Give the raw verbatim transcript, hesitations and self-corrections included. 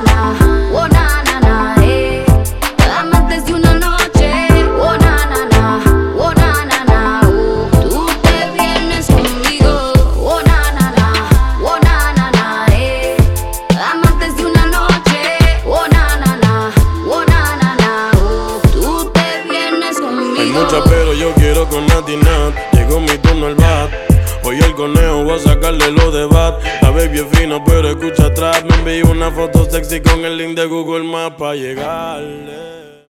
na, na, oh, na, na, na, eh. Amantes de una noche, oh, na, na, na, oh, na, na, na, oh. Tú te vienes conmigo, oh, na, na, na, oh, na, na, na, eh. Amantes de una noche, oh, na, na, na, oh, na, na, na, oh. Tú te vienes conmigo. Hay muchas pero yo quiero con Nati Nat. Llegó mi turno al bat. Hoy el conejo voy a sacarle los de bat. La baby es fina pero escucha atrás. Me envió una foto sexy con el link de Google Maps para llegarle.